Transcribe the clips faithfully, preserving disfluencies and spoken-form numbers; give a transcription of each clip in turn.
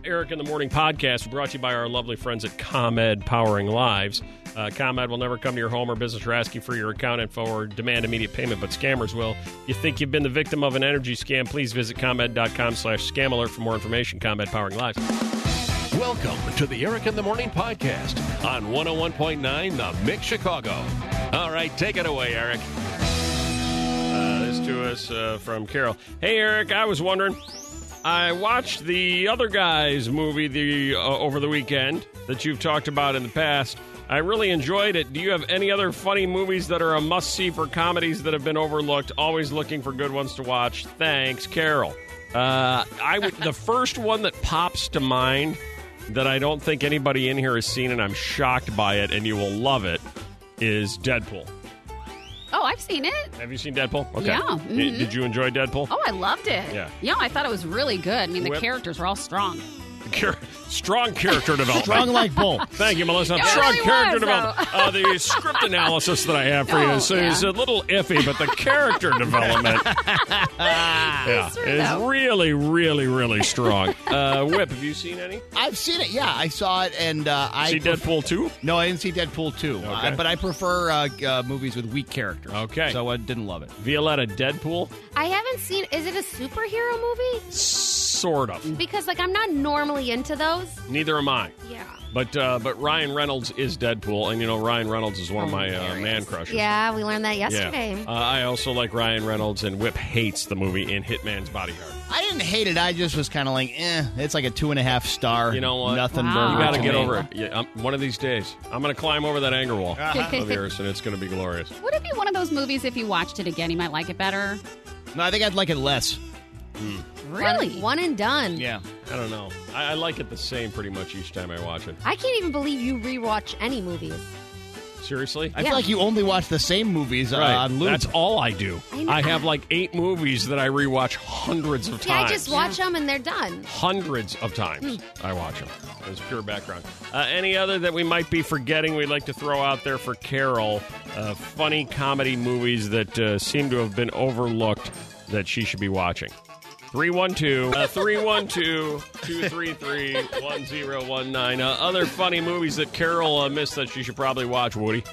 Eric in the Morning podcast brought to you by our lovely friends at ComEd Powering Lives. Uh, ComEd will never come to your home or business or ask you for your account info or demand immediate payment, but scammers will. If you think you've been the victim of an energy scam, please visit ComEd.com slash scam alert for more information. ComEd Powering Lives. Welcome to the Eric in the Morning podcast on one oh one point nine The Mix Chicago. All right, take it away, Eric. Uh, this to us uh, from Carol. Hey, Eric, I was wondering, I watched the Other Guys movie the uh, over the weekend that you've talked about in the past. I really enjoyed it. Do you have any other funny movies that are a must-see for comedies that have been overlooked? Always looking for good ones to watch. Thanks, Carol. Uh, I w- the first one that pops to mind that I don't think anybody in here has seen, and I'm shocked by it, and you will love it, is Deadpool. Oh, I've seen it. Have you seen Deadpool? Okay. Yeah. D- Mm-hmm. Did you enjoy Deadpool? Oh, I loved it. Yeah. Yeah, I thought it was really good. I mean, the Whip. characters were all strong. Char- strong character development. Strong like bull. Thank you, Melissa. It Strong really character was, development. Uh, the script analysis that I have for you Oh, is, yeah. is a little iffy, but the character development yeah, True, is though. really, really, really strong. Uh, Whip, have you seen any? I've seen it. Yeah, I saw it, and uh, I See pref- Deadpool two? No, I didn't see Deadpool two. Okay. Uh, but I prefer uh, uh, movies with weak characters. Okay. So I didn't love it. Violetta, Deadpool? I haven't seen. Is it a superhero movie? Sort of. Because like I'm not normally into those. Neither am I. Yeah. But uh, but Ryan Reynolds is Deadpool, and you know Ryan Reynolds is one of my uh, man crushes. Yeah, we learned that yesterday. Yeah. Uh, I also like Ryan Reynolds, and Whip hates the movie In Hitman's Bodyguard. I didn't hate it. I just was kind of like, eh. It's like a two and a half star. You know what? Nothing. Wow. You burger got to to get me. over it. Yeah, um, one of these days, I'm going to climb over that anger wall of yours, and it's going to be glorious. Would it be one of those movies, if you watched it again, you might like it better? No, I think I'd like it less. Really? One, one and done. Yeah. I don't know. I, I like it the same pretty much each time I watch it. I can't even believe you rewatch any movies. Seriously? I Yeah. feel like you only watch the same movies uh, Right. on loop. That's all I do. I know. I have like eight movies that I rewatch hundreds of Yeah, times. I just watch them and they're done. Hundreds of times I watch them. It's pure background. Uh, any other that we might be forgetting we'd like to throw out there for Carol? Uh, funny comedy movies that uh, seem to have been overlooked that she should be watching. three one two, three one two, two three three, one zero one nine. Uh, other funny movies that Carol uh, missed that she should probably watch, Woody.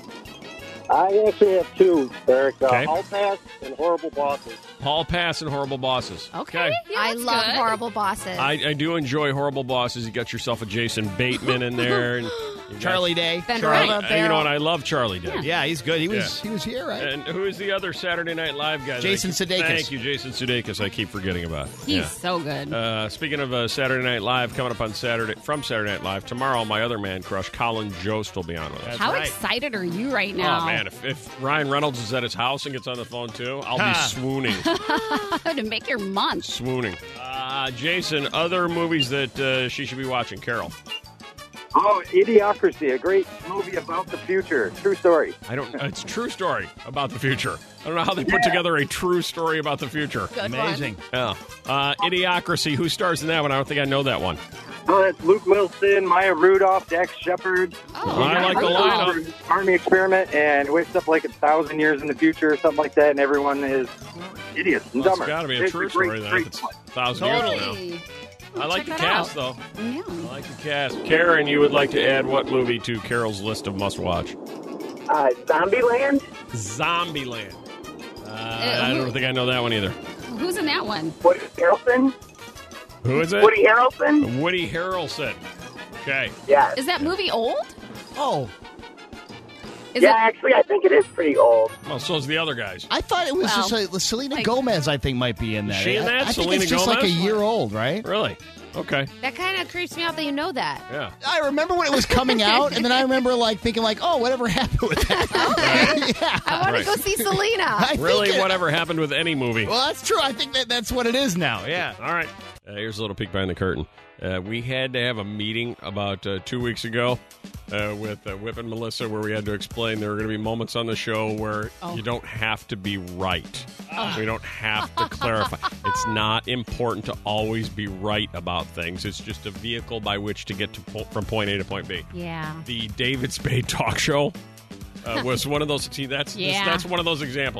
I actually have two, Eric. Uh, Okay. Hall Pass and Horrible Bosses. Hall Pass and Horrible Bosses. Okay. Yeah, I that's love good. Horrible Bosses. I, I do enjoy Horrible Bosses. You got yourself a Jason Bateman in there. And you got- Charlie Day. Ben Charlie, Rama, uh, you know Barrel. what? I love Charlie Day. Yeah, he's good. He was Yeah. he was here, right? And who is the other Saturday Night Live guy? that Jason I keep- Sudeikis. Thank you, Jason Sudeikis. I keep forgetting about. He's Yeah. so good. Uh, speaking of uh, Saturday Night Live, coming up on Saturday from Saturday Night Live tomorrow, my other man crush, Colin Jost, will be on with us. How right. excited are you right now? Oh man, if, if Ryan Reynolds is at his house and gets on the phone too, I'll be Ha. swooning, to make your month. swooning. Uh, Jason, other movies that uh, she should be watching. Carol, Oh, Idiocracy, a great movie about the future. True story. I don't. It's a true story about the future. I don't know how they put together a true story about the future. Good Amazing. Yeah. Uh, Idiocracy. Who stars in that one? I don't think I know that one. Oh, that's Luke Wilson, Maya Rudolph, Dax Shepard. Oh, I like the Rudolph. lineup. Army experiment and wakes up like a thousand years in the future or something like that, and everyone is idiots and Well, it's dumber. got to be a It's true great, story then. great If it's one. a thousand years from now. Totally. I like Check the that cast, out. though. Yeah. I like the cast. Karen, you would like to add what movie to Carol's list of must-watch? Uh, Zombieland? Zombieland. Uh, Uh, I who- don't think I know that one either. Who's in that one? Woody Harrelson? Who is it? Woody Harrelson? Woody Harrelson. Okay. Yeah. Is that movie old? Oh, Is yeah, it? actually, I think it is pretty old. Well, so's the other guys. I thought it was Well, just uh, Selena like- Gomez. I think might be in that. she in I- that? I, think Selena it's just like a Gomez? year old, right? Really? Okay. That kind of creeps me out that you know that. Yeah. I remember when it was coming out, and then I remember like thinking like, oh, whatever happened with that? yeah. I want Right. to go see Selena. I think Really, it- whatever happened with any movie. Well, that's true. I think that that's what it is now. Yeah. All right. Uh, here's a little peek behind the curtain. Uh, we had to have a meeting about uh, two weeks ago uh, with uh, Whip and Melissa where we had to explain there are going to be moments on the show where Oh. you don't have to be right. We don't have to clarify. It's not important to always be right about things. It's just a vehicle by which to get to po- from point A to point B. Yeah. The David Spade talk show uh, was one of those. See, that's Yeah. that's one of those examples.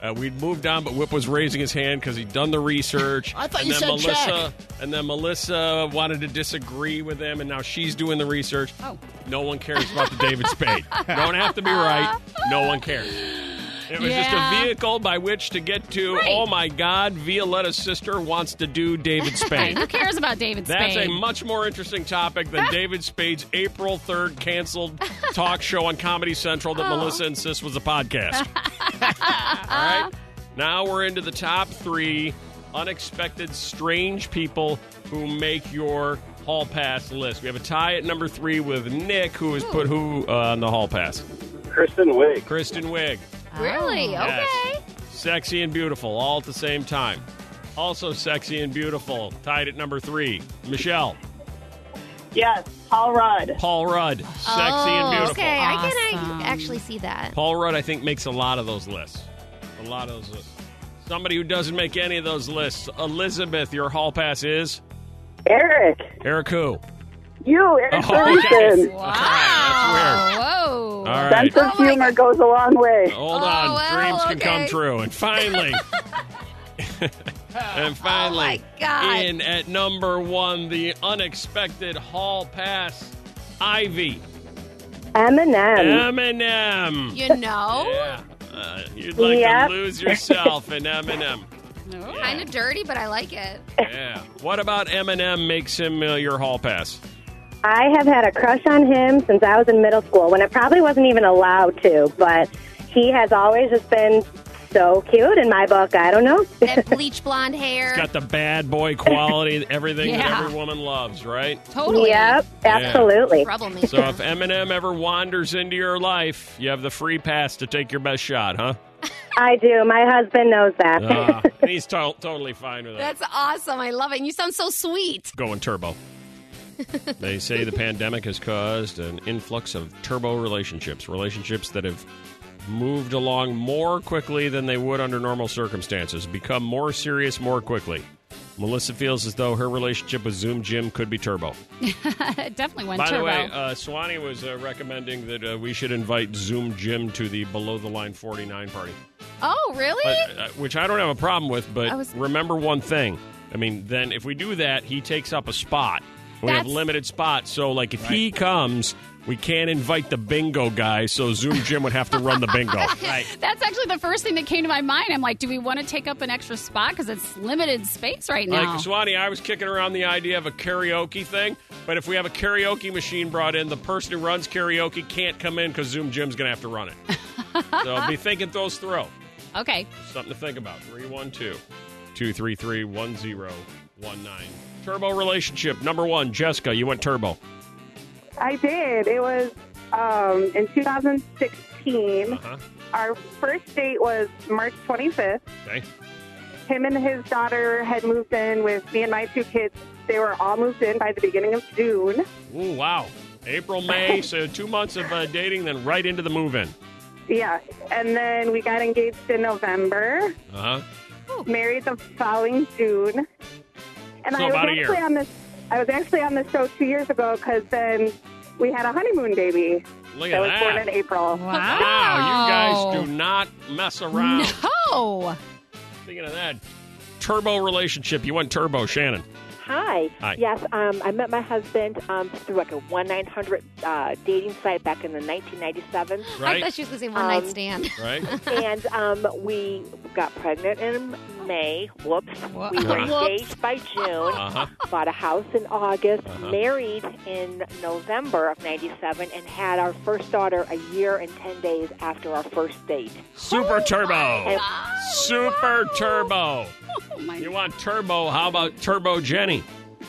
Uh, we'd moved on, but Whip was raising his hand because he'd done the research. I thought and you then said Melissa, And then Melissa wanted to disagree with him, and now she's doing the research. Oh. No one cares about the David Spade. Don't have to be right. No one cares. It was just Yeah. a vehicle by which to get to, Right. oh, my God, Violetta's sister wants to do David Spade. Who cares about David That's Spade? a much more interesting topic than David Spade's April third canceled talk show on Comedy Central that Oh. Melissa insists was a podcast. All right? Now we're into the top three unexpected, strange people who make your Hall Pass list. We have a tie at number three with Nick, who has put who uh, on the Hall Pass? Kristen Wiig. Kristen Wiig. Really? Yes. Okay. Sexy and beautiful, all at the same time. Also sexy and beautiful, tied at number three. Michelle. Yes, Paul Rudd. Paul Rudd. Sexy and Oh, beautiful. okay. I can Awesome. I actually see that. Paul Rudd, I think, makes a lot of those lists. A lot of those lists. Somebody who doesn't make any of those lists. Elizabeth, your Hall Pass is? Eric. Eric who? You, Eric Oh, okay. Thurston. Wow. That's Whoa. All right. Sense of Oh, my humor goes a long way. Hold Oh, on. well, Dreams can come okay. true. And finally, and finally, Oh, my God. in at number one, the unexpected Hall Pass, Ivy. Eminem. Eminem. You know? Yeah. Uh, you'd like Yep. to lose yourself in Eminem. Kind of dirty, but I like it. Yeah. What about Eminem makes him uh, your Hall Pass? I have had a crush on him since I was in middle school, when it probably wasn't even allowed to, but he has always just been so cute in my book. I don't know. That bleach blonde hair. Got the bad boy quality, everything that Yeah. every woman loves, right? Totally. Yep, absolutely. Troublemaker. So if Eminem ever wanders into your life, you have the free pass to take your best shot, huh? I do. My husband knows that. Ah, he's to- totally fine with that. That's awesome. I love it. And you sound so sweet. Going turbo. They say the pandemic has caused an influx of turbo relationships, relationships that have moved along more quickly than they would under normal circumstances, become more serious more quickly. Melissa feels as though her relationship with Zoom Jim could be turbo. It definitely went By turbo. the way, uh, Swanee was uh, recommending that uh, we should invite Zoom Jim to the Below the Line forty-nine party. oh, really? But, uh, which I don't have a problem with, but I was- remember one thing. I mean, then if we do that, he takes up a spot. We have That's- limited spots, so like if he comes, we can't invite the bingo guy, so Zoom Jim would have to run the bingo. Right. That's actually the first thing that came to my mind. I'm like, do we want to take up an extra spot? Because it's limited space right now. Like, Swanee, I was kicking around the idea of a karaoke thing, but if we have a karaoke machine brought in, the person who runs karaoke can't come in because Zoom Jim's going to have to run it. So be thinking those through. Okay. Something to think about. three one two, two three three, one zero one nine. Turbo relationship. Number one, Jessica, you went turbo. I did. It was um, in two thousand sixteen. Uh-huh. Our first date was March twenty-fifth. Okay. Him and his daughter had moved in with me and my two kids. They were all moved in by the beginning of June. Ooh, wow. April, May, so two months of uh, dating, then right into the move-in. Yeah. And then we got engaged in November, Uh-huh. married the following June. And So I was about a actually year. on this I was actually on the show two years ago because then we had a honeymoon baby Look that at was that. born in April. Wow. Wow, you guys do not mess around. No. Speaking of that, turbo relationship. You went turbo, Shannon. Hi. Hi. Yes, um, I met my husband um, through like a one nine hundred uh, dating site back in the nineteen ninety-seven. I Right? thought she was going to say one night Um, stand. Right? And um, we got pregnant in May. Whoops. Wha- We were Uh-huh. engaged by June. Uh-huh. Bought a house in August. Uh-huh. Married in November of ninety-seven. And had our first daughter a year and ten days after our first date. Super turbo. And Super turbo. Oh, my You want turbo. How about Turbo Jenny?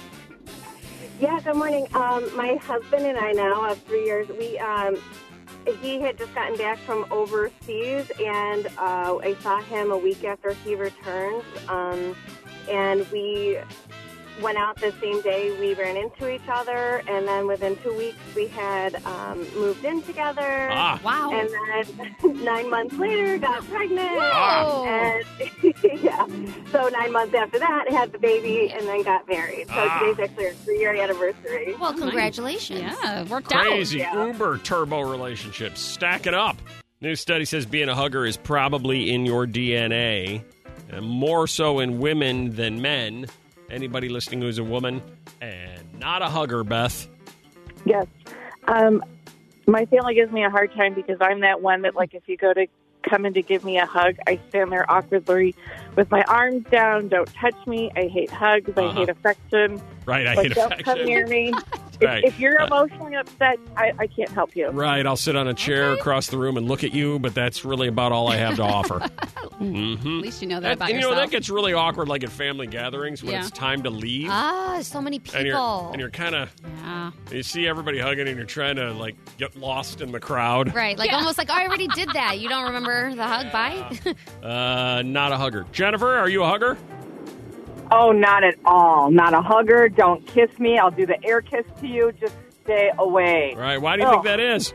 Yeah, good morning. Um, my husband and I now of three years. We um, he had just gotten back from overseas, and uh, I saw him a week after he returned, um, and we went out the same day. We ran into each other, and then within two weeks, we had um, moved in together. Ah. Wow. And then nine months later, got pregnant. Whoa. And yeah, so nine months after that, had the baby, and then got married. So Ah. today's actually our three-year anniversary. Well, congratulations. Yeah, it worked Crazy Yeah. uber turbo relationships. Stack it up. New study says being a hugger is probably in your D N A, and more so in women than men. Anybody listening who's a woman and not a hugger, Beth? Yes. Um, my family gives me a hard time because I'm that one that, like, if you go to come in to give me a hug, I stand there awkwardly with my arms down. Don't touch me. I hate hugs. I Uh-huh. hate affection. Right, I like, hate don't affection. come near me. Right. If, if you're Uh, emotionally upset, I, I can't help you. Right, I'll sit on a chair across the room and look at you, but that's really about all I have to offer. Mm-hmm. At least you know that, about and, you know, yourself. that gets really awkward, like at family gatherings when Yeah. it's time to leave. Ah, so many people. And you're, and you're kind of, yeah. you see everybody hugging and you're trying to, like, get lost in the crowd. Right, like Yeah. almost like, oh, I already did that. You don't remember the hug? Bye? Uh, not a hugger. Jennifer, are you a hugger? Oh, not at all. Not a hugger. Don't kiss me. I'll do the air kiss to you. Just stay away. Right, why do you Oh. think that is?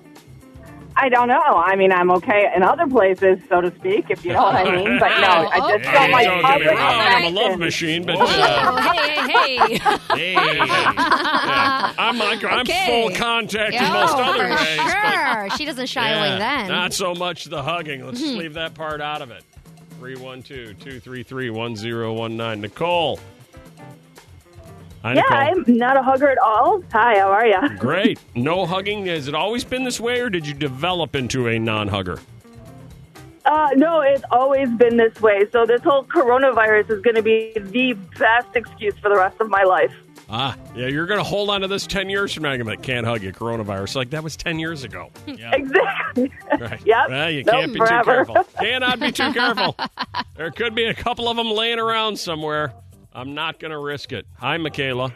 I don't know. I mean, I'm okay in other places, so to speak, if you know what I mean. But no, I just Hey, don't like don't get me public wrong, I'm a love affection. machine, but... Oh, Uh, hey, hey, hey. hey, yeah. I'm like, I'm Okay. full contact in Yeah, most oh, other for ways. but- sure. She doesn't shy Yeah, away then. Not so much the hugging. Let's Mhm. leave that part out of it. three one two, two three three, one zero one nine. Nicole. Hi, Yeah, Nicole. I'm not a hugger at all. Hi, how are you? Great. No hugging. Has it always been this way, or did you develop into a non-hugger? Uh, no, it's always been this way. So this whole coronavirus is going to be the best excuse for the rest of my life. Ah, yeah, you're going to hold on to this ten years from now. You're going to be like, can't hug you, coronavirus. Like, that was ten years ago. Yeah. Exactly. Right. Yep. Well, you Nope, can't be forever. too careful. Cannot be too careful. There could be a couple of them laying around somewhere. I'm not going to risk it. Hi, Michaela.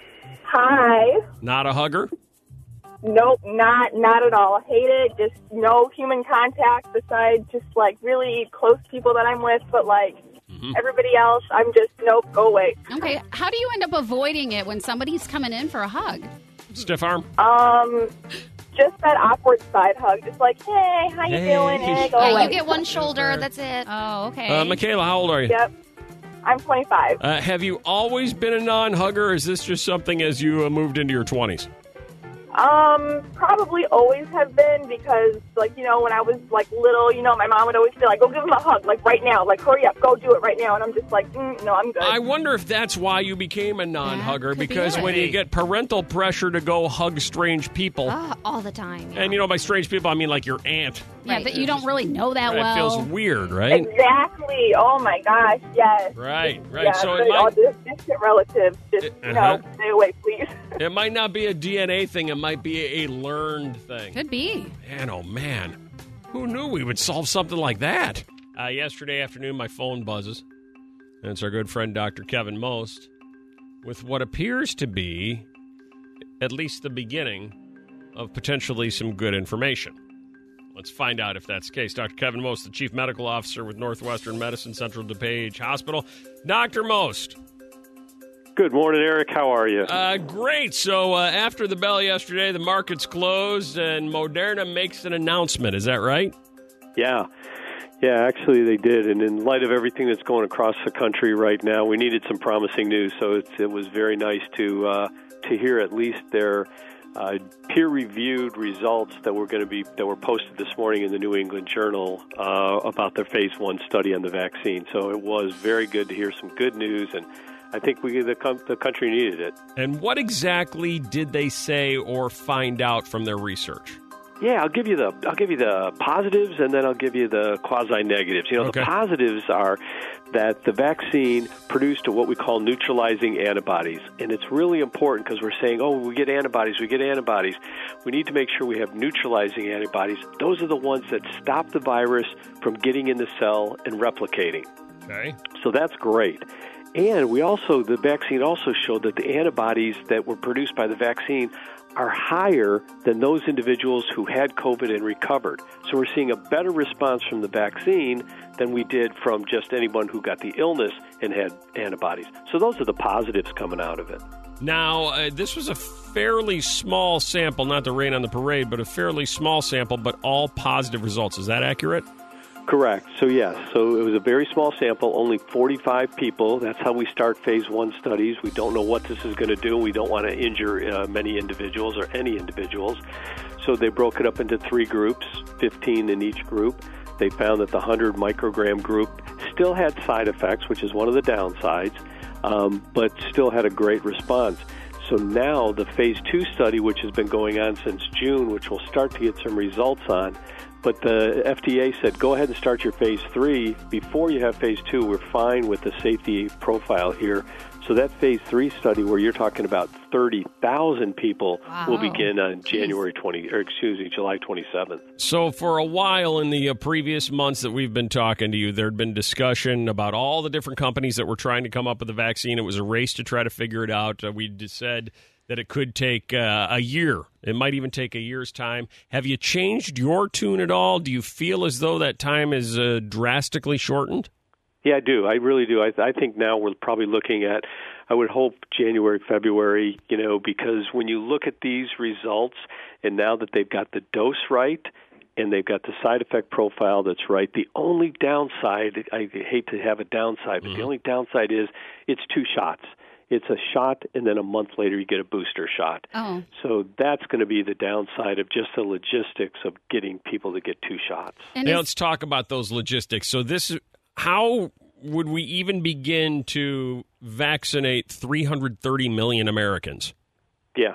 Hi. Not a hugger? Nope, not not at all. Hate it. Just no human contact besides just like really close people that I'm with. But like Mm-hmm. everybody else, I'm just nope. Go away. Okay, how do you end up avoiding it when somebody's coming in for a hug? Stiff arm? Um, just that awkward side hug. Just like, hey, how you Hey. doing? Hey, go Yeah, away. you get one shoulder. That's it. Oh, okay. Uh, Michaela, how old are you? Yep. I'm twenty-five. Uh, have you always been a non-hugger, or is this just something as you uh, moved into your twenties? Um, probably always have been because, like, you know, when I was, like, little, you know, my mom would always be like, go give him a hug, like, right now. Like, hurry up, go do it right now. And I'm just like, mm, no, I'm good. I wonder if that's why you became a non-hugger, That could be because it. when you get parental pressure to go hug strange people, Ah, all the time. Yeah. and, you know, by strange people, I mean like your aunt. yeah, Right. that you don't really know that Right? It well. feels weird, right? Exactly. Oh, my gosh, yes. Right, right. Yeah, so so it all might, the distant relatives, just, Uh-huh. you know, stay away, please. it might not be a D N A thing. It might be a learned thing. Could be. Man, oh man, who knew we would solve something like that? Uh, yesterday afternoon, my phone buzzes, and it's our good friend Doctor Kevin Most with what appears to be at least the beginning of potentially some good information. Let's find out if that's the case. Doctor Kevin Most, the Chief Medical Officer with Northwestern Medicine Central DuPage Hospital. Doctor Most. Good morning, Eric. How are you? Uh, great. So uh, after the bell yesterday, the markets closed and Moderna makes an announcement. Is that right? Yeah. Yeah, actually they did. And in light of everything that's going across the country right now, we needed some promising news. So it's, it was very nice to uh, to hear at least their uh, peer-reviewed results that were going to be that were posted this morning in the New England Journal uh, about their phase one study on the vaccine. So it was very good to hear some good news, and I think we the, com- the country needed it. And what exactly did they say or find out from their research? Yeah, I'll give you the I'll give you the positives, and then I'll give you the quasi negatives. You know, Okay. the positives are that the vaccine produced what we call neutralizing antibodies, and it's really important because we're saying, oh, we get antibodies, we get antibodies. We need to make sure we have neutralizing antibodies. Those are the ones that stop the virus from getting in the cell and replicating. Okay. So that's great. And we also, the vaccine also showed that the antibodies that were produced by the vaccine are higher than those individuals who had COVID and recovered. So we're seeing a better response from the vaccine than we did from just anyone who got the illness and had antibodies. So those are the positives coming out of it. Now, uh, this was a fairly small sample, not to rain on the parade, but a fairly small sample, but all positive results. Is that accurate? Correct. So, yes. So it was a very small sample, only forty-five people. That's how we start phase one studies. We don't know what this is going to do. We don't want to injure uh, many individuals or any individuals. So they broke it up into three groups, fifteen in each group. They found that the one hundred microgram group still had side effects, which is one of the downsides, um, but still had a great response. So now the phase two study, which has been going on since June, which we'll start to get some results on, but the F D A said, go ahead and start your phase three. Before you have phase two, we're fine with the safety profile here. So that phase three study where you're talking about thirty thousand people Wow. will begin on January twentieth, or excuse me, July twenty-seventh. So for a while in the uh, previous months that we've been talking to you, there had been discussion about all the different companies that were trying to come up with a vaccine. It was a race to try to figure it out. Uh, we just said that it could take uh, a year. It might even take a year's time. Have you changed your tune at all? Do you feel as though that time is uh, drastically shortened? Yeah, I do. I really do. I, I think now we're probably looking at, I would hope January, February, you know, because when you look at these results and now that they've got the dose right and they've got the side effect profile that's right, the only downside, I hate to have a downside, but mm-hmm. the only downside is it's two shots. It's a shot, and then a month later you get a booster shot. Oh. So that's going to be the downside of just the logistics of getting people to get two shots. And now let's talk about those logistics. So this is, how would we even begin to vaccinate three hundred thirty million Americans? Yeah.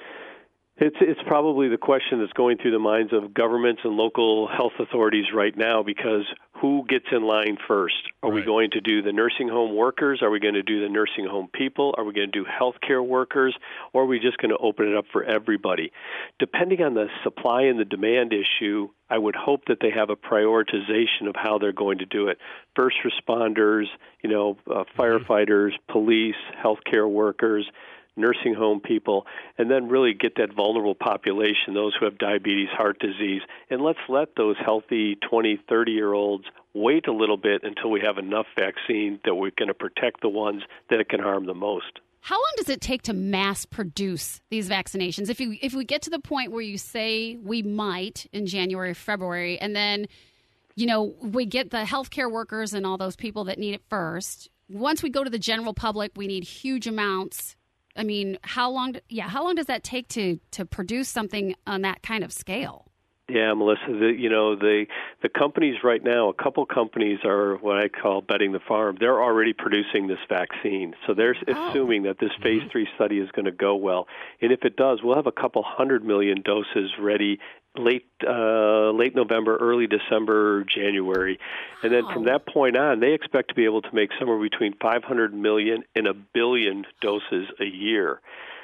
It's it's probably the question that's going through the minds of governments and local health authorities right now, because who gets in line first? Are right. we going to do the nursing home workers? Are we going to do the nursing home people? Are we going to do healthcare workers? Or are we just going to open it up for everybody? Depending on the supply and the demand issue, I would hope that they have a prioritization of how they're going to do it. First responders, you know, uh, firefighters, police, healthcare workers, nursing home people, and then really get that vulnerable population, those who have diabetes, heart disease, and let's let those healthy twenty, thirty-year-olds wait a little bit until we have enough vaccine that we're going to protect the ones that it can harm the most. How long does it take to mass produce these vaccinations? If you if we get to the point where you say we might in January or February, and then, you know, we get the healthcare workers and all those people that need it first, once we go to the general public, we need huge amounts. I mean, how long? Yeah, how long does that take to, to produce something on that kind of scale? Yeah, Melissa, the, you know, the the companies right now, a couple companies are what I call betting the farm. They're already producing this vaccine. So they're oh. assuming that this phase three study is going to go well. And if it does, we'll have a couple hundred million doses ready late uh, late November, early December, January. And then from that point on, they expect to be able to make somewhere between five hundred million and a billion doses a year.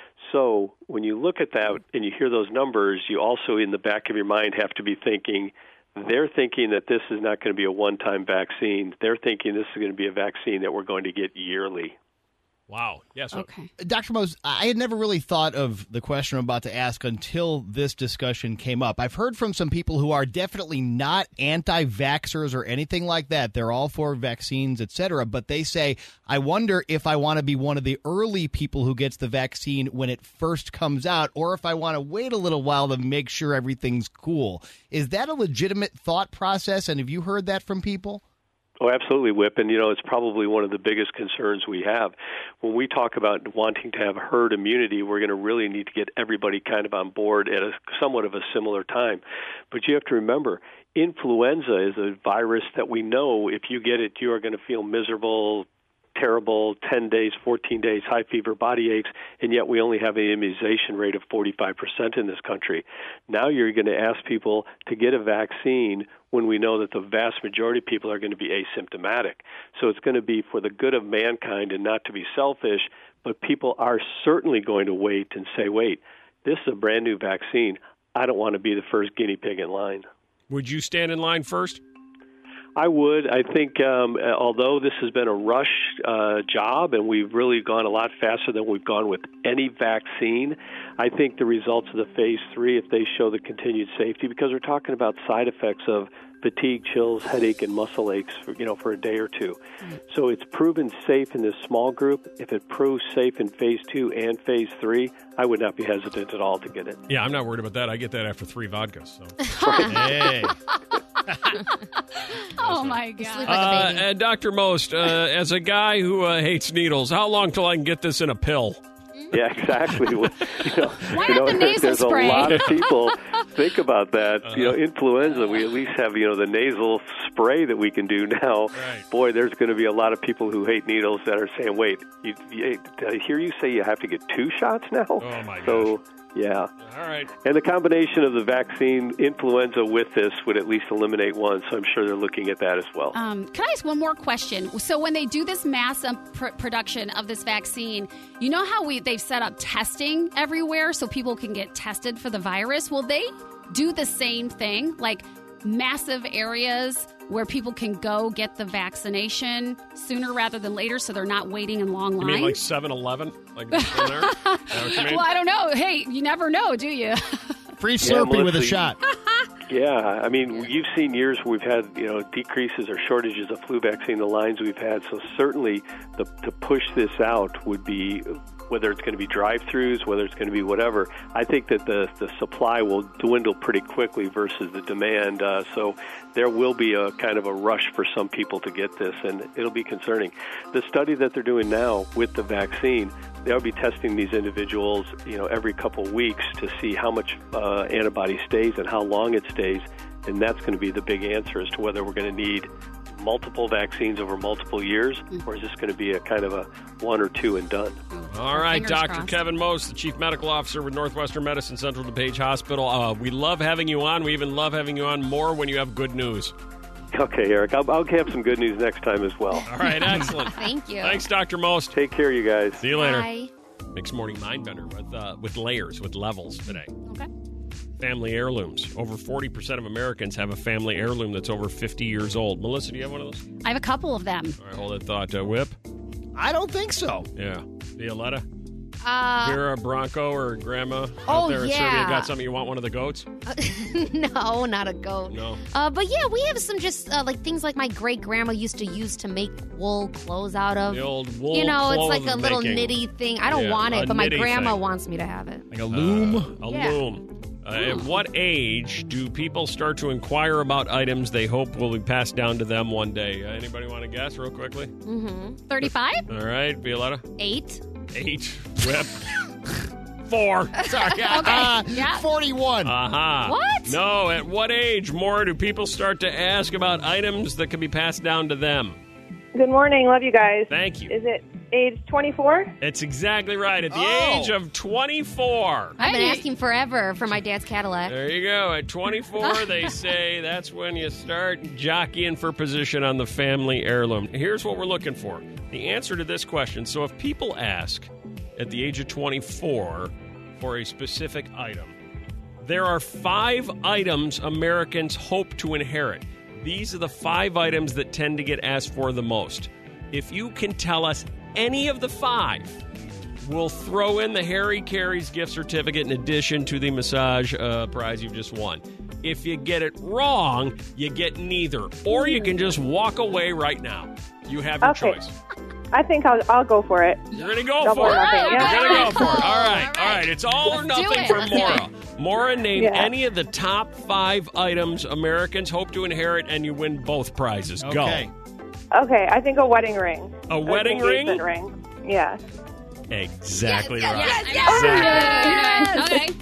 So when you look at that and you hear those numbers, you also in the back of your mind have to be thinking, they're thinking that this is not going to be a one-time vaccine. They're thinking this is going to be a vaccine that we're going to get yearly. Wow. Yes. Okay. Doctor Mose, I had never really thought of the question I'm about to ask until this discussion came up. I've heard from some people who are definitely not anti-vaxxers or anything like that. They're all for vaccines, et cetera. But they say, I wonder if I want to be one of the early people who gets the vaccine when it first comes out, or if I want to wait a little while to make sure everything's cool. Is that a legitimate thought process? And have you heard that from people? Oh, absolutely, Whip. And, you know, it's probably one of the biggest concerns we have. When we talk about wanting to have herd immunity, we're going to really need to get everybody kind of on board at a somewhat of a similar time. But you have to remember, influenza is a virus that we know if you get it, you are going to feel miserable, terrible, ten days, fourteen days, high fever, body aches, and yet we only have an immunization rate of forty-five percent in this country. Now you're going to ask people to get a vaccine when we know that the vast majority of people are going to be asymptomatic. So it's going to be for the good of mankind and not to be selfish, but people are certainly going to wait and say, wait, this is a brand new vaccine. I don't want to be the first guinea pig in line. Would you stand in line first? I would. I think um, although this has been a rush uh, job and we've really gone a lot faster than we've gone with any vaccine, I think the results of the phase three, if they show the continued safety, because we're talking about side effects of fatigue, chills, headache, and muscle aches, for, you know, for a day or two. So it's proven safe in this small group. If it proves safe in phase two and phase three, I would not be hesitant at all to get it. Yeah, I'm not worried about that. I get that after three vodkas. So. Hey. Oh, my God. Uh, and Doctor Most, uh, as a guy who uh, hates needles, how long till I can get this in a pill? Yeah, exactly. Well, you know, Why you not know, the nasal there's spray? a lot of people. think about that. Uh-huh. You know, influenza, we at least have, you know, the nasal spray that we can do now. Right. Boy, there's going to be a lot of people who hate needles that are saying, wait, you, you, did I hear you say you have to get two shots now? Oh, my gosh. So, yeah. All right. And the combination of the vaccine, influenza with this would at least eliminate one, so I'm sure they're looking at that as well. Um, can I ask one more question? So when they do this mass um, pr- production of this vaccine, you know how we they've set up testing everywhere so people can get tested for the virus? Will they do the same thing, like massive areas where people can go get the vaccination sooner rather than later so they're not waiting in long You lines? mean like seven eleven? Like this in there? Is that what you mean? Well, I don't know. Hey, you never know, do you? Free Yeah, Slurpee with a Melissa, shot. Yeah, I mean, you've seen years where we've had, you know, decreases or shortages of flu vaccine, the lines we've had. So certainly the, to push this out would be, whether it's going to be drive-throughs, whether it's going to be whatever, I think that the, the supply will dwindle pretty quickly versus the demand. Uh, so there will be a kind of a rush for some people to get this, and it'll be concerning. The study that they're doing now with the vaccine, they'll be testing these individuals, you know, every couple of weeks to see how much uh, antibody stays and how long it stays, and that's going to be the big answer as to whether we're going to need multiple vaccines over multiple years, or is this going to be a kind of a one or two and done? All right, Fingers Doctor crossed. Kevin Most, the Chief Medical Officer with Northwestern Medicine Central DuPage Hospital. Uh, we love having you on. We even love having you on more when you have good news. Okay, Eric, I'll, I'll have some good news next time as well. All right, excellent. Thank you. Thanks, Doctor Most. Take care, you guys. See you later. Bye. Mixed Morning Mindbender with, uh, with layers, with levels today. Okay. Family heirlooms. Over forty percent of Americans have a family heirloom that's over fifty years old. Melissa, do you have one of those? I have a couple of them. All right, hold that thought. Uh, Whip? I don't think so. Yeah. Violetta? Uh, Vera, Bronco, or Grandma out Oh, there in yeah. Serbia got something? You want one of the goats? no, not a goat. No. Uh, but yeah, we have some just uh, like things like my great grandma used to use to make wool clothes out of. The old wool You know, it's clothes like a little making. nitty thing. I don't Yeah, want a it, but my nitty grandma thing. wants me to have it. Like a loom. Uh, a Yeah. loom. Uh, at what age do people start to inquire about items they hope will be passed down to them one day? Uh, anybody want to guess real quickly? Mm-hmm. thirty-five? All right, Violetta? Eight. Eight. Whip. Four. Sorry. Okay. Uh, Yeah. forty-one. Uh-huh. What? No, at what age more do people start to ask about items that can be passed down to them? Good morning. Love you guys. Thank you. Is it age twenty-four? It's exactly right. At the Oh. age of twenty-four. I've been Hey. asking forever for my dad's Cadillac. There you go. At twenty-four, they say that's when you start jockeying for position on the family heirloom. Here's what we're looking for. The answer to this question. So if people ask at the age of twenty-four for a specific item, there are five items Americans hope to inherit. These are the five items that tend to get asked for the most. If you can tell us any of the five, we'll throw in the Harry Carey's gift certificate in addition to the massage uh, prize you've just won. If you get it wrong, you get neither. Or you can just walk away right now. You have your Okay. choice. I think I'll I'll go for it. You're going to go Double for or it. nothing, You're yeah. going to go for it. All All right. right. All right. It's all or Let's do nothing it. for Okay. Maura. Maura, name Yeah. any of the top five items Americans hope to inherit, and you win both prizes. Go. Okay. Okay, I think a wedding ring. A An wedding ring? engagement ring. Yes. Exactly Yes, right. yes, yes, Exactly. Okay.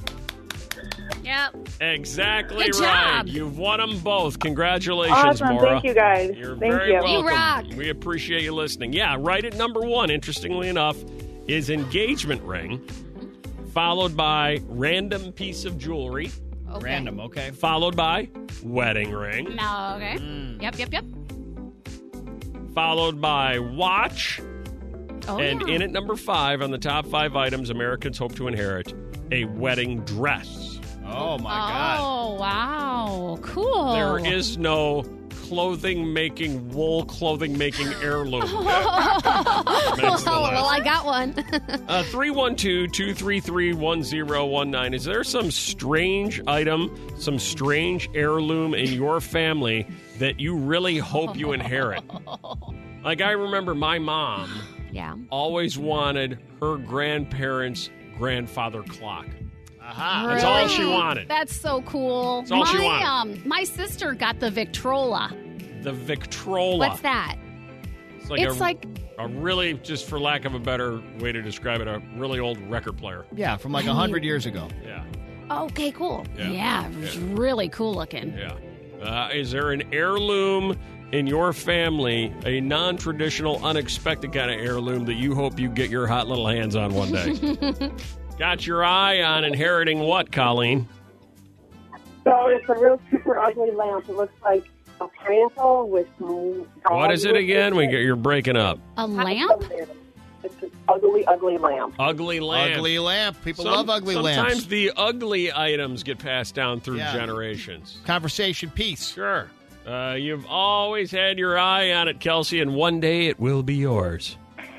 Yep. Exactly Good right. job. You've won them both. Congratulations, Awesome. Maura. Thank you, guys. You're Thank very you. welcome. You rock. We appreciate you listening. Yeah, right at number one, interestingly enough, is engagement ring, followed by random piece of jewelry, Okay. Random, okay. followed by wedding ring, No, okay. Mm. Yep, yep, yep. followed by watch, Oh, and yeah. in at number five on the top five items Americans hope to inherit, a wedding dress. Oh, my God. Oh, wow. Cool. There is no clothing-making, wool clothing-making heirloom. Makes the Oh, well, I list. got one. Uh, three one two, two three three, one zero one nine. Is there some strange item, some strange heirloom in your family that you really hope you inherit? Like, I remember my mom Yeah. always wanted her grandparents' grandfather clock. Aha. That's all she wanted. That's so cool. That's all my, she wanted. Um, my sister got the Victrola. The Victrola. What's that? It's like, It's a, like- a really, just for lack of a better way to describe it, a really old record player. Yeah, from like a hundred years ago. Yeah. Okay, cool. Yeah. Yeah, it was really cool looking. Yeah. Uh, is there an heirloom in your family, a non-traditional, unexpected kind of heirloom that you hope you get your hot little hands on one day? Got your eye on inheriting what, Colleen? So it's a real super ugly lamp. It looks like a pineapple with some... What is it again? We get, you're breaking up. A lamp? It's an ugly, ugly lamp. Ugly lamp. Ugly lamp. People Some- love ugly sometimes lamps. Sometimes the ugly items get passed down through Yeah. generations. Conversation piece. Sure. Uh, you've always had your eye on it, Kelsey, and one day it will be yours.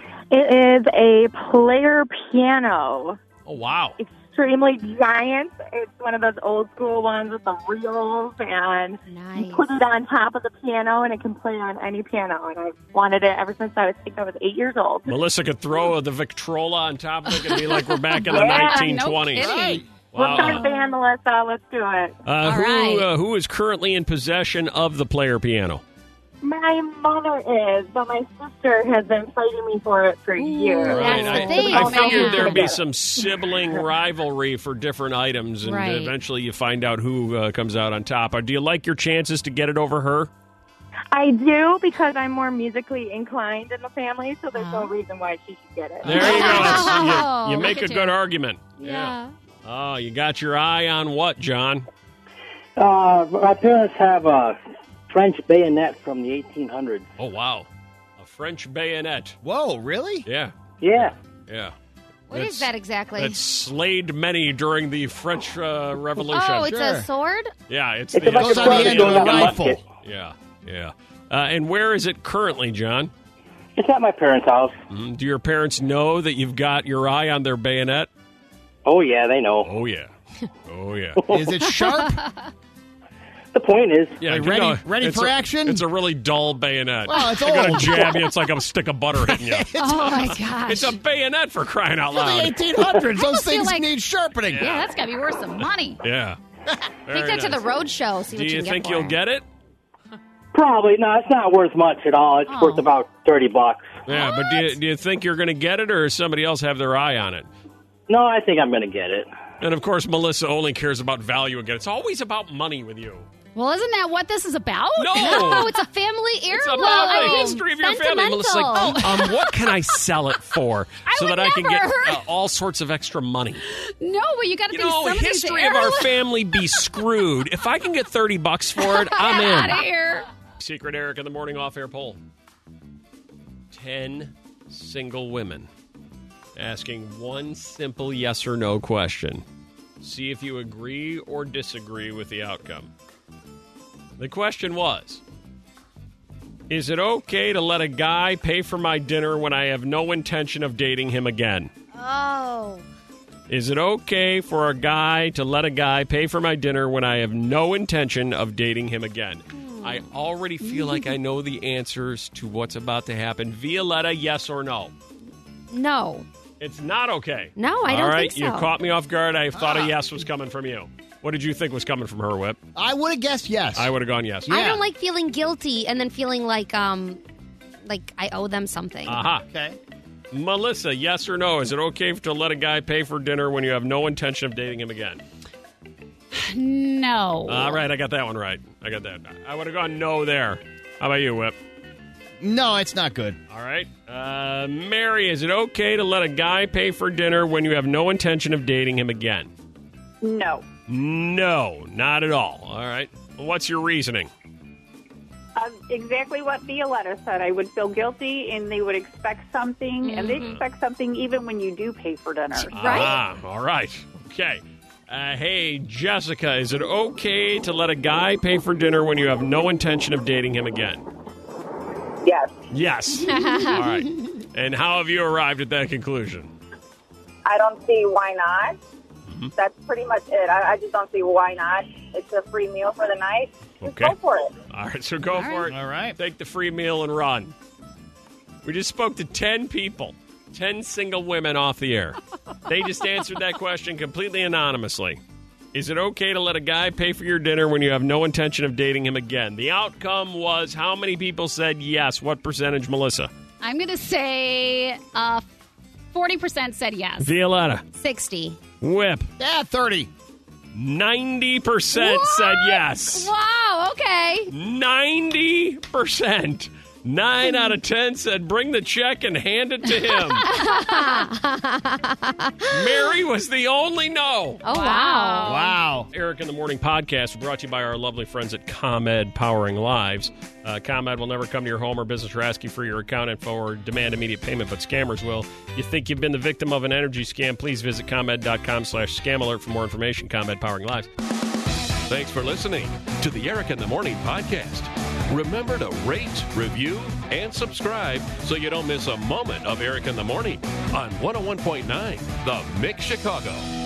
It is a player piano. Oh, wow. Extremely giant. It's one of those old school ones with the reels, and Nice. you put it on top of the piano, and it can play on any piano. And I've wanted it ever since I was, I think I was eight years old. Melissa could throw the Victrola on top of it and be like we're back in the Yeah, nineteen twenties. no kidding. We're Wow. start a band, Melissa. Let's do it. Uh, who, right. uh, who is currently in possession of the player piano? My mother is, but my sister has been fighting me for it for years. Right. That's the I, thing, I figured man. there'd be some sibling rivalry for different items, and Right. eventually you find out who uh, comes out on top. Uh, do you like your chances to get it over her? I do, because I'm more musically inclined in the family, so there's Oh. no reason why she should get it. There you go. Oh, you, you look make a at good you. argument. Yeah. Oh, you got your eye on what, John? Uh, my parents have a French bayonet from the eighteen hundreds. Oh, wow. A French bayonet. Whoa, really? Yeah. Yeah. Yeah. What is That's- that exactly? That slayed many during the French uh, Revolution. Oh, it's Sure. a sword? yeah, it's, It's the like Goes a on the sword end of going a on a rifle. musket. Yeah, yeah. Uh, and where is it currently, John? It's at my parents' house. Mm, do your parents know that you've got your eye on their bayonet? Oh, yeah, they know. Oh, yeah. Oh, yeah. Is it sharp? The point is, Yeah, Like you ready- know, ready it's for a- action? It's a really dull bayonet. Well, it's They're gonna old. jab you. It's like a stick of butter hitting you. Oh, my gosh. It's a bayonet for crying out For the loud. eighteen hundreds, I those almost feel things like- need sharpening. Yeah, that's got to be worth some money. Yeah. Take Very that to nice. the road show. See Do what you, you can think get for you'll it. get it? probably, no, it's not worth much at all. It's Oh. worth about thirty bucks. Yeah, but do you, do you think you're going to get it, or does somebody else have their eye on it? No, I think I'm going to get it. And of course, Melissa only cares about value again. It's always about money with you. Well, isn't that what this is about? No. No, it's a family heirloom. It's about I the mean, history of your family. sentimental. Melissa's like, oh, um, what can I sell it for I so would that I can get never. uh, all sorts of extra money? No, but you got to You think know, some of these history of our heirlooms- family be screwed. If I can get thirty bucks for it, I'm Get out of in. here. Secret Eric in the morning off-air poll. Ten single women asking one simple yes or no question. See if you agree or disagree with the outcome. The question was, is it okay to let a guy pay for my dinner when I have no intention of dating him again? Oh. Is it okay for a guy to let a guy pay for my dinner when I have no intention of dating him again? I already feel like I know the answers to what's about to happen. Violetta, yes or no? No. It's not okay. No, I All don't right, think so. you caught me off guard. I thought Ah. a yes was coming from you. What did you think was coming from her, Whip? I would have guessed yes. I would have gone yes. I don't like feeling guilty and then feeling like um like I owe them something. Aha. Okay. Melissa, yes or no? Is it okay to let a guy pay for dinner when you have no intention of dating him again? No. All right, I got that one right. I got that. I would have gone no there. How about you, Whip? No, it's not good. All right. Uh, Mary, is it okay to let a guy pay for dinner when you have no intention of dating him again? No. No, not at all. All right. Well, what's your reasoning? Uh, exactly what Violetta said. I would feel guilty, and they would expect something, and they expect something even when you do pay for dinner. Ah, all right. Okay. Uh, hey, Jessica, is it okay to let a guy pay for dinner when you have no intention of dating him again? Yes. Yes. All right. And how have you arrived at that conclusion? I don't see why not. That's pretty much it. I, I just don't see why not. It's a free meal for the night. Just Okay. go for it. All right, so go All for right. it. All right. Take the free meal and run. We just spoke to ten people, ten single women off the air. They just answered that question completely anonymously. Is it okay to let a guy pay for your dinner when you have no intention of dating him again? The outcome was how many people said yes? What percentage, Melissa? I'm going to say uh, forty percent said yes. Violetta. sixty. Whip. Yeah, thirty. ninety percent said yes. Wow, okay. ninety percent. Nine out of ten said bring the check and hand it to him. Mary was the only no. Oh, wow. Wow. Eric in the Morning podcast brought to you by our lovely friends at ComEd Powering Lives. Uh, ComEd will never come to your home or business or ask you for your account info or demand immediate payment, but scammers will. You think you've been the victim of an energy scam, please visit ComEd.com slash scam alert for more information. ComEd Powering Lives. Thanks for listening to the Eric in the Morning podcast. Remember to rate, review, and subscribe so you don't miss a moment of Eric in the Morning on one oh one point nine The Mix Chicago.